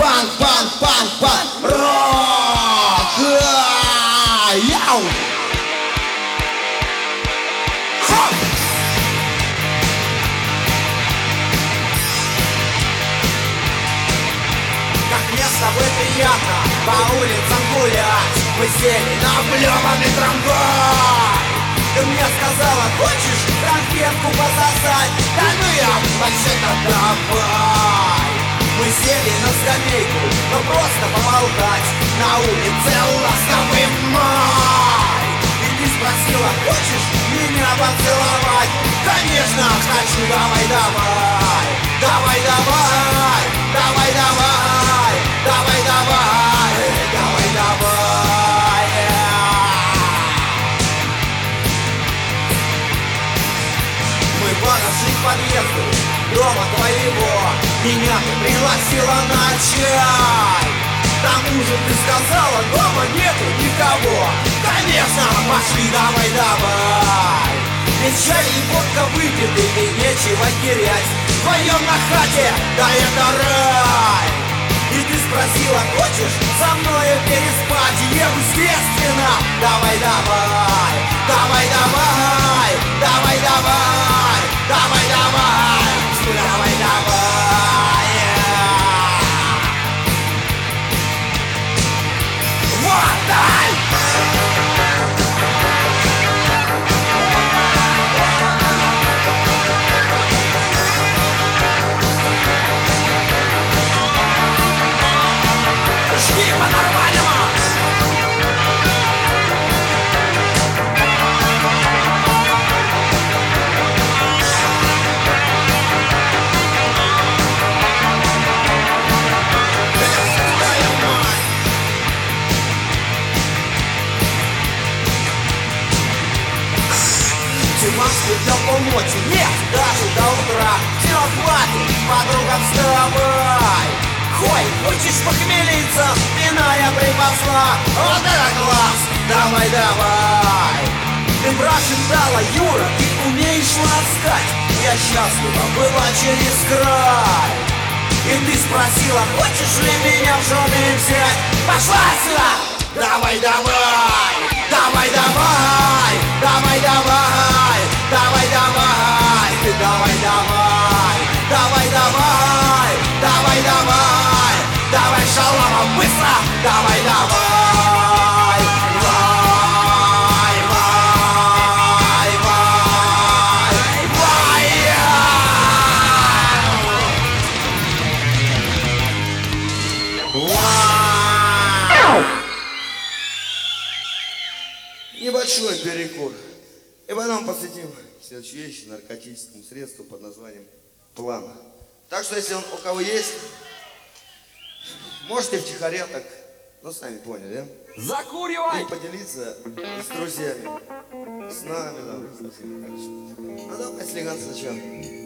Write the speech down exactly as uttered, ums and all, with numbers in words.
панк, панк, панк, панк, рок! А, яу! Хоп! Как мне с тобой приятно по улицам гулять. Мы сели на облёванный трамвай. Ты мне сказала, хочешь конфетку пососать? Да ну я вообще-то давай. Мы сели на скамейку, но просто поболтать. На улице ласковый май. И ты спросила, хочешь меня поцеловать? Конечно хочу, давай, давай. Давай, давай, давай, давай. Давай, давай, давай, давай. Мы подошли к подъезду дома твоего. Меня ты пригласила на чай. К тому же ты сказала, дома нету никого. Конечно, пошли, давай, давай. Ведь чай и водка выпиты, и нечего терять. Вдвоем на хате, да это рай. И ты спросила, хочешь со мною переспать? Естественно, давай, давай. Давай, давай, давай, давай. Давай, давай, давай, давай. Вот, дай! Жги по-нормальному! Диманский до полночи, нет, даже до утра. Все, хватит, подруга, вставай. Хой, хочешь похмелиться? Вина я припасла. Вот это класс, давай, давай. Ты прошептала, Юра, ты умеешь ласкать. Я счастлива была через край. И ты спросила, хочешь ли меня в жены взять? Пошла сюда! Давай, давай, давай, давай, давай, давай, давай, давай, давай, давай, давай, давай, давай, давай, давай, шаломом быстро, давай, давай, вай, вай, вай, вай, вай. Небольшой перекур. И потом посвятим следующую вещь наркотическому средству под названием план. Так что, если он у кого есть, можете втихаря так, ну сами поняли, да? Закуривай! И поделиться с друзьями, с нами, да, со всеми, так что. Ну давай слегка сначала.